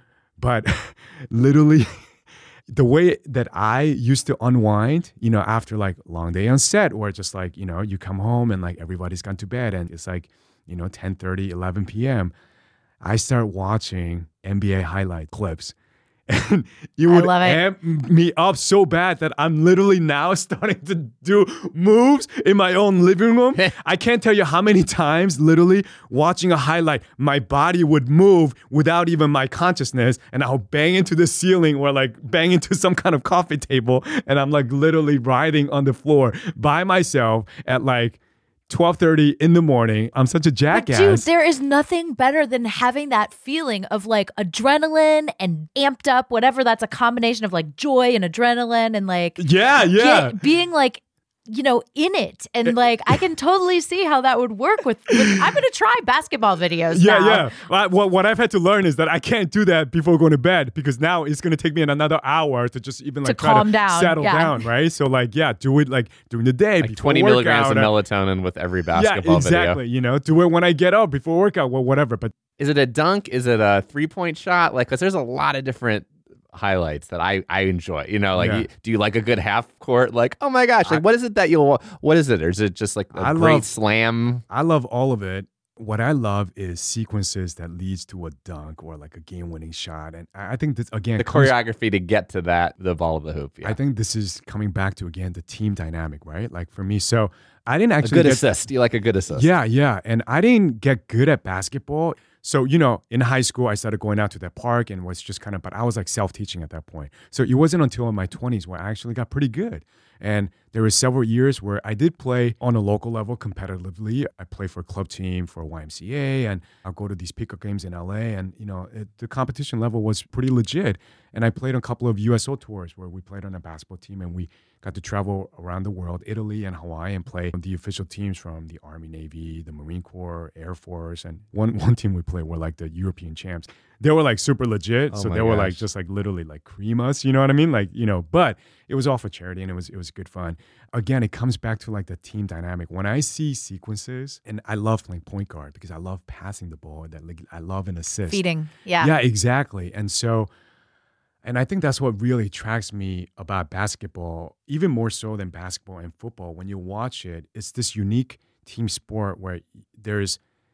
but literally the way that I used to unwind, you know, after like long day on set or just like, you know, you come home and like everybody's gone to bed and it's like, you know, ten thirty, eleven p.m., I start watching N B A highlight clips. And you I would love it. amp me up so bad that I'm literally now starting to do moves in my own living room. I can't tell you how many times, literally watching a highlight, my body would move without even my consciousness, and I'll bang into the ceiling or like bang into some kind of coffee table, and I'm like literally writhing on the floor by myself at like twelve thirty in the morning. I'm such a But jackass. dude, there is nothing better than having that feeling of like adrenaline and amped up, whatever. That's a combination of like joy and adrenaline and like yeah, yeah. get- being like, you know, in it. And like, I can totally see how that would work with, with I'm going to try basketball videos Yeah, now. yeah. Well, what, what I've had to learn is that I can't do that before going to bed because now it's going to take me another hour to just even like To try calm to down, settle yeah. down, right? So like, yeah, do it like during the day, Like before twenty workout, milligrams of or- melatonin with every basketball yeah, exactly. video. You know, do it when I get up before workout, well, whatever. But Is it a dunk? Is it a three point shot? Like, because there's a lot of different highlights that I, I enjoy. You know, like, Yeah. you, do you like a good half court? Like, oh my gosh, like, what is it that you'll, what is it? Or is it just like a I great love- slam? I love all of it. What I love is sequences that leads to a dunk or like a game-winning shot, and I I think this again The comes- choreography to get to that, the ball of the hoop. Yeah. I think this is coming back to again the team dynamic, right? Like for me, so I didn't a actually good get assist. Do you like a good assist? Yeah, yeah. And I didn't get good at basketball. So, you know, in high school, I started going out to that park and was just kind of, but I was like self-teaching at that point. So it wasn't until in my twenties where I actually got pretty good. And there were several years where I did play on a local level competitively. I played for a club team for a Y M C A, and I'll go to these pickup games in L A. And, you know, it, the competition level was pretty legit. And I played on a couple of U S O tours where we played on a basketball team, and we got to travel around the world, Italy and Hawaii, and play the official teams from the Army, Navy, the Marine Corps, Air Force. And one, one team we played were like the European champs. They were like super legit. Oh so my they were gosh. like just like literally like cream us, you know what I mean? Like, you know, but it was all for charity, and it was it was good fun. Again, it comes back to like the team dynamic. When I see sequences, and I love playing point guard because I love passing the ball, that like I love an assist. Feeding. Yeah. Yeah, exactly. And so, and I think that's what really attracts me about basketball, even more so than basketball and football. When you watch it, it's this unique team sport where there's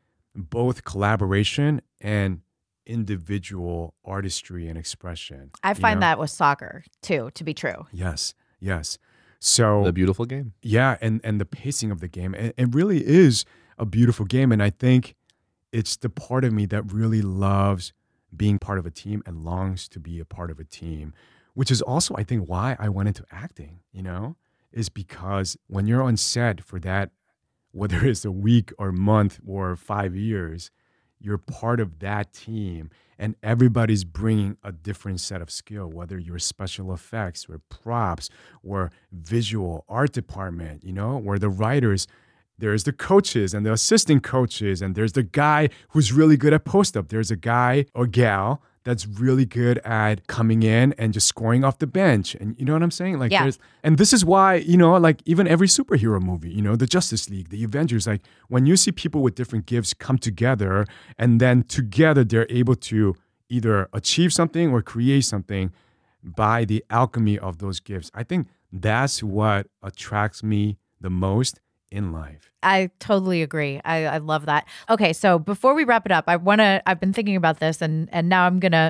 both collaboration and individual artistry and expression. I you find know? that with soccer too to be true. Yes, yes. So The beautiful game. yeah, and and the pacing of the game, it, it really is a beautiful game, and I think it's the part of me that really loves being part of a team and longs to be a part of a team, which is also, I think, why I went into acting, you know, is because when you're on set for that, whether it's a week or month or five years, you're part of that team, and everybody's bringing a different set of skill, whether you're special effects or props or visual art department, you know, where the writers, there's the coaches and the assistant coaches, and there's the guy who's really good at post-up. There's a guy or gal that's really good at coming in and just scoring off the bench. And you know what I'm saying? Like, Yeah. there's, and this is why, you know, like even every superhero movie, you know, the Justice League, the Avengers, like when you see people with different gifts come together and then together they're able to either achieve something or create something by the alchemy of those gifts. I think that's what attracts me the most in life. I totally agree. I, I love that. Okay, so before we wrap it up, I want to, I've been thinking about this, and and now I'm going to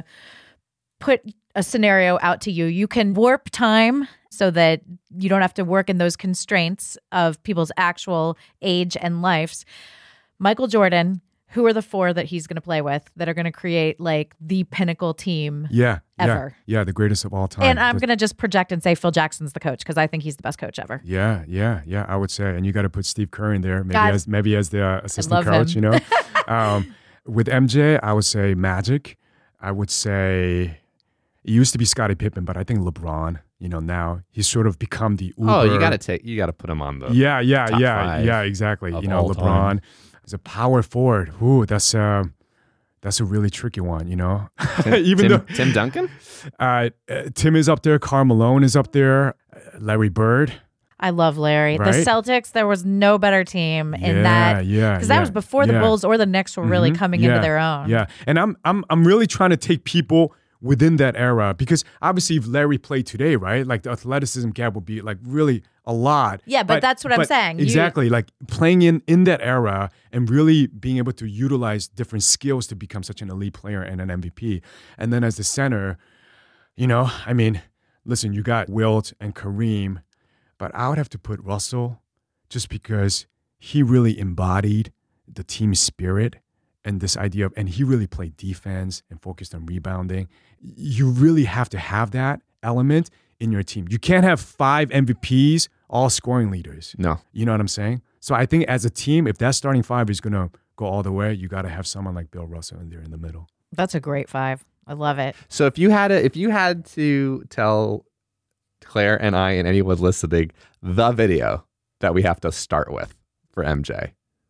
put a scenario out to you. You can warp time so that you don't have to work in those constraints of people's actual age and lives. Michael Jordan, who are the four that he's going to play with that are going to create like the pinnacle team? Yeah. Ever. Yeah. Yeah. The greatest of all time. And I'm The- going to just project and say Phil Jackson's the coach because I think he's the best coach ever. Yeah, yeah, yeah. I would say, and you got to put Steve Kerr in there, maybe God. as maybe as the uh, assistant love coach. him. You know, um, with M J, I would say Magic. I would say it used to be Scottie Pippen, but I think LeBron. You know, now he's sort of become the Uber. Oh, you got to take. You got to put him on the. Yeah, yeah, top yeah, five yeah. Exactly. of You know, all LeBron time. is a power forward. Ooh, that's uh, that's a really tricky one. You know, Tim, even Tim, though Tim Duncan. uh, uh, Tim is up there, Karl Malone is up there, uh, Larry Bird. I love Larry. The Right? Celtics, there was no better team in yeah, that. yeah, Because that yeah, was before the yeah. Bulls or the Knicks were really Mhm. coming Yeah, into their own. Yeah, and I'm I'm I'm really trying to take people within that era because obviously if Larry played today, right, like the athleticism gap would be like really a lot. Yeah, but that's what I'm but saying. You- Exactly, like playing in in that era and really being able to utilize different skills to become such an elite player and an M V P. And then as the center, you know, I mean, listen, you got Wilt and Kareem, but I would have to put Russell just because he really embodied the team spirit and this idea of, and he really played defense and focused on rebounding. You really have to have that element in your team. You can't have five M V Ps, all scoring leaders. No. You know what I'm saying? So I think as a team, if that starting five is going to go all the way, you got to have someone like Bill Russell in there in the middle. That's a great five. I love it. So if you had a, if you had to tell Claire and I and anyone listening the video that we have to start with for M J,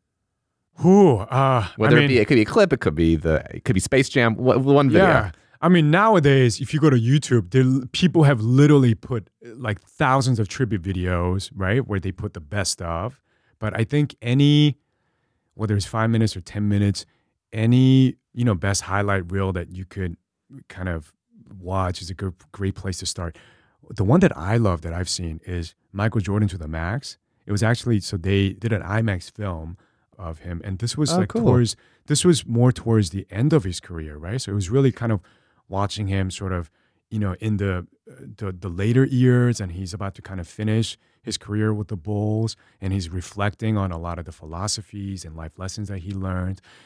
Who? Uh, whether I it mean, be it could be a clip, it could be the it could be Space Jam, wh- one video. Yeah. I mean, nowadays, if you go to YouTube, there people have literally put like thousands of tribute videos, right, where they put the best of. But I think any, whether it's five minutes or ten minutes, any you know best highlight reel that you could kind of watch is a good, great place to start. The one that I love that I've seen is Michael Jordan to the Max. It was actually so they did an IMAX film of him, and this was Oh, like cool. towards this was more towards the end of his career, right? So it was really kind of watching him sort of, you know, in the, the the later years, and he's about to kind of finish his career with the Bulls, and he's reflecting on a lot of the philosophies and life lessons that he learned.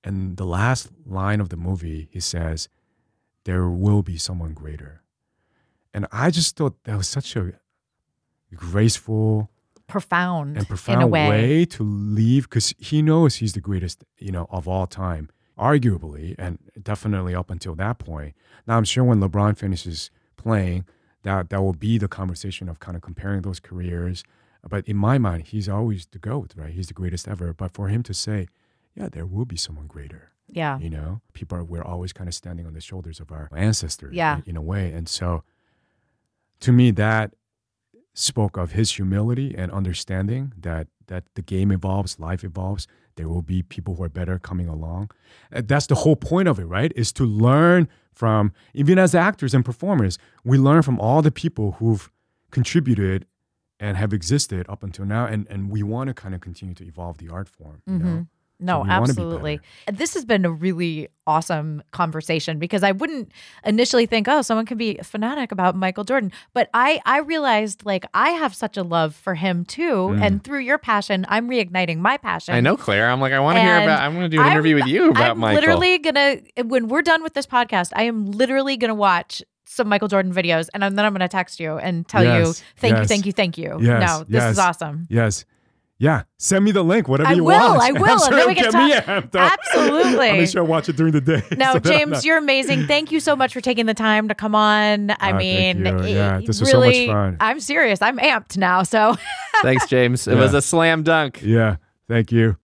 And the last line of the movie, he says, there will be someone greater. And I just thought that was such a graceful, profound, and profound in a way. way to leave, because he knows he's the greatest, you know, of all time, arguably, and definitely up until that point. Now, I'm sure when LeBron finishes playing, that that will be the conversation of kind of comparing those careers. But in my mind, he's always the GOAT, right? He's the greatest ever. But for him to say, yeah, there will be someone greater. Yeah. You know, people are, we're always kind of standing on the shoulders of our ancestors, yeah. in, in a way. And so to me, that spoke of his humility and understanding that that the game evolves, life evolves. There will be people who are better coming along. Uh, That's the whole point of it, right? Is to learn from, even as actors and performers, we learn from all the people who've contributed and have existed up until now. And, and we want to kind of continue to evolve the art form, you Mm-hmm. know? No, So we wanna be absolutely. better. This has been a really awesome conversation because I wouldn't initially think, oh, someone can be a fanatic about Michael Jordan. But I, I realized like I have such a love for him too. Mm. And through your passion, I'm reigniting my passion. I know, Claire. I'm like, I want to hear And about. I'm going to do an I'm- interview with you about I'm Michael. literally gonna, when we're done with this podcast, I am literally gonna watch some Michael Jordan videos and then I'm gonna text you and tell you, Yes, thank you, yes. thank you, thank you. Yes, no, this yes. is awesome. Yes. Yeah. Send me the link, whatever I you will, want. I will, I'm and sure then we it'll can get talk- me amped up. Absolutely. I'll make sure I watch it during the day. No, so that I'm James, not- you're amazing. Thank you so much for taking the time to come on. I Ah, thank mean, you. it- Yeah, this was so much really, fun. I'm serious. I'm amped now. So Thanks, James. It Yeah. was a slam dunk. Yeah. Thank you.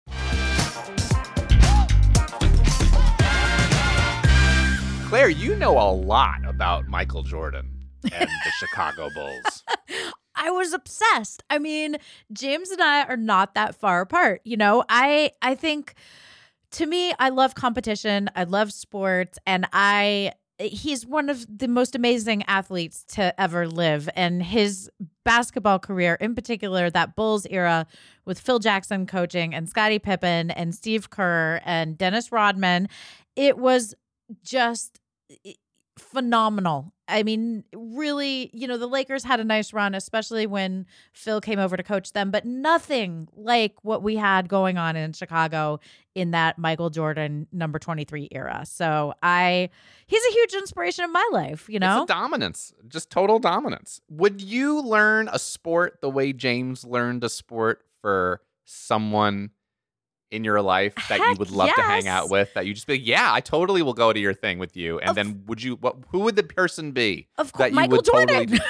Claire, you know a lot about Michael Jordan and the Chicago Bulls. I was obsessed. I mean, James and I are not that far apart. You know, I I think to me, I love competition. I love sports, and I he's one of the most amazing athletes to ever live. And his basketball career, in particular, that Bulls era with Phil Jackson coaching and Scottie Pippen and Steve Kerr and Dennis Rodman, it was just phenomenal. I mean, really, you know, the Lakers had a nice run, especially when Phil came over to coach them, but nothing like what we had going on in Chicago in that Michael Jordan number twenty-three era. So I, he's a huge inspiration in my life, you know? It's a dominance, just total dominance. Would you learn a sport the way James learned a sport for someone in your life that you Heck would love to hang yes. out with? That you just be like, yeah, I totally will go to your thing with you. And Of- then would you? What? Who would the person be? Of course, that you Michael would Jordan. totally do?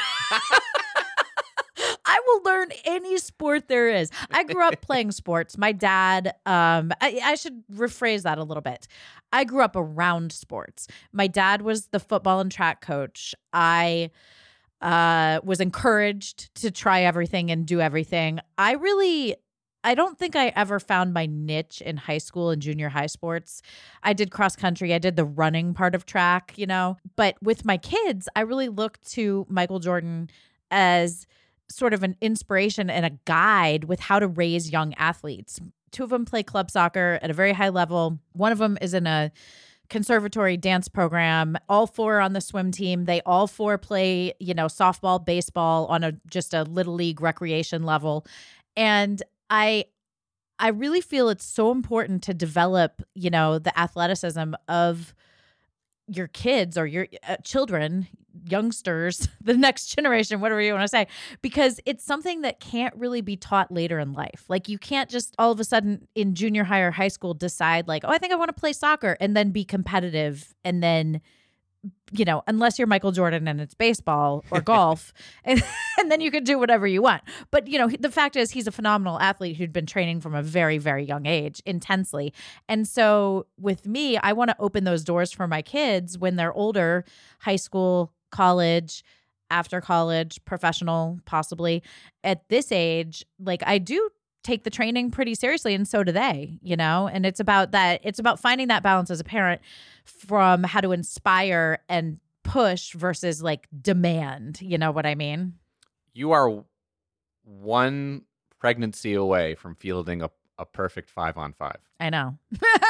I will learn any sport there is. I grew up playing sports. My dad, um, I, I should rephrase that a little bit. I grew up around sports. My dad was the football and track coach. I uh, was encouraged to try everything and do everything. I really, I don't think I ever found my niche in high school and junior high sports. I did cross country. I did the running part of track, you know. But with my kids, I really look to Michael Jordan as sort of an inspiration and a guide with how to raise young athletes. Two of them play club soccer at a very high level. One of them is in a conservatory dance program. All four are on the swim team. They all four play, you know, softball, baseball on a just a little league recreation level. And I I really feel it's so important to develop, you know, the athleticism of your kids or your uh, children, youngsters, the next generation, whatever you want to say, because it's something that can't really be taught later in life. Like you can't just all of a sudden in junior high or high school decide like, oh, I think I want to play soccer and then be competitive and then, you know, unless you're Michael Jordan and it's baseball or golf, and, and then you can do whatever you want. But, you know, the fact is he's a phenomenal athlete who'd been training from a very, very young age intensely. And so with me, I want to open those doors for my kids when they're older, high school, college, after college, professional, possibly. At this age, like I do take the training pretty seriously, and so do they, you know? And it's about that, it's about finding that balance as a parent from how to inspire and push versus like demand, you know what I mean? You are one pregnancy away from fielding a, a perfect five on five. I know.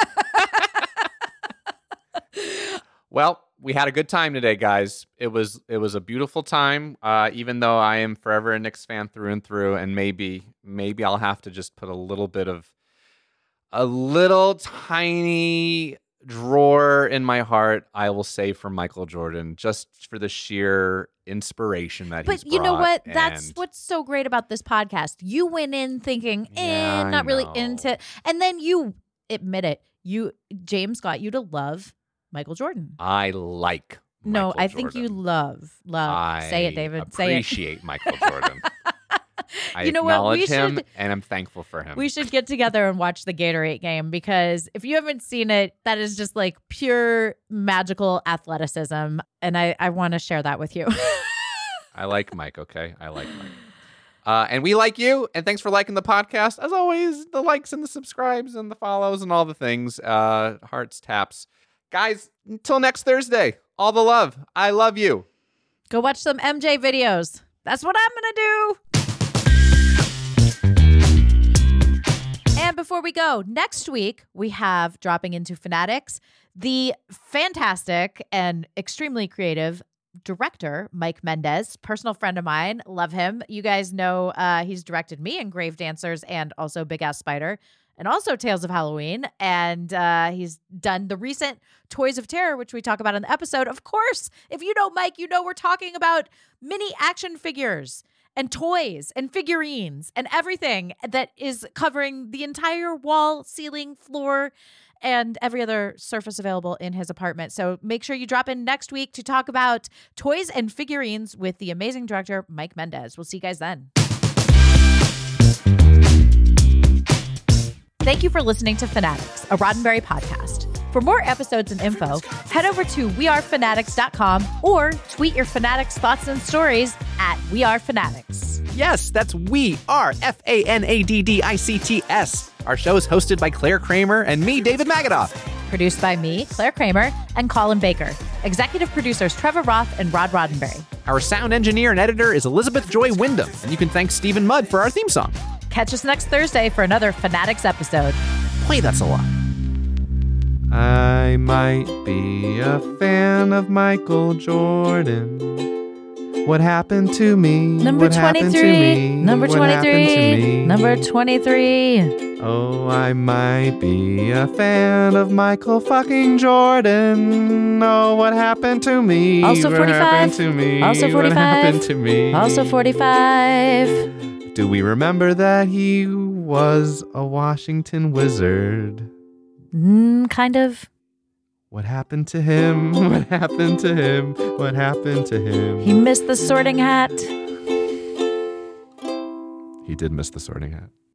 Well, we had a good time today, guys. It was it was a beautiful time. Uh, even though I am forever a Knicks fan through and through, and maybe maybe I'll have to just put a little bit of a little tiny drawer in my heart, I will say, for Michael Jordan, just for the sheer inspiration that he's But you know brought. what? That's And what's so great about this podcast. You went in thinking, eh, Yeah, I not really know. into, and then you admit it. You James got you to love Michael Jordan. I like No, Michael I think you Jordan. love love. I Say it, David. Say it. appreciate Michael Jordan. I You know what? acknowledge We him, should- and I'm thankful for him. We should get together and watch the Gatorade game because if you haven't seen it, that is just like pure magical athleticism. And I, I want to share that with you. I like Mike, okay? I like Mike. Uh, and we like you, and thanks for liking the podcast. As always, the likes and the subscribes and the follows and all the things. Uh, hearts, taps. Guys, until next Thursday, all the love. I love you. Go watch some M J videos. That's what I'm going to do. And before we go, next week we have dropping into Fanatics, the fantastic and extremely creative director, Mike Mendez, personal friend of mine. Love him. You guys know uh, he's directed me in Grave Dancers and also Big Ass Spider and also Tales of Halloween. And uh, he's done the recent Toys of Terror, which we talk about in the episode. Of course, if you know Mike, you know we're talking about mini action figures and toys and figurines and everything that is covering the entire wall, ceiling, floor, and every other surface available in his apartment. So make sure you drop in next week to talk about toys and figurines with the amazing director, Mike Mendez. We'll see you guys then. Thank you for listening to Fanatics, a Roddenberry podcast. For more episodes and info, head over to we are fanatics dot com or tweet your Fanatics thoughts and stories at wearefanatics. Yes, that's We Are, F A N A D D I C T S. Our show is hosted by Claire Kramer and me, David Magadoff. Produced by me, Claire Kramer, and Colin Baker. Executive producers Trevor Roth and Rod Roddenberry. Our sound engineer and editor is Elizabeth Joy Wyndham, and you can thank Stephen Mudd for our theme song. Catch us next Thursday for another Fanatics episode. Play That's a Lot. I might be a fan of Michael Jordan. What happened to me? Number What happened to twenty-three. me? Number What happened to twenty-three. me? Number twenty-three. Oh, I might be a fan of Michael fucking Jordan. Oh, what happened to me? Also What happened forty-five. to me? Also What forty-five. happened to me? Also forty-five. Do we remember that he was a Washington Wizard? Mm, kind of. What happened to him? What happened to him? What happened to him? He missed the sorting hat. He did miss the sorting hat.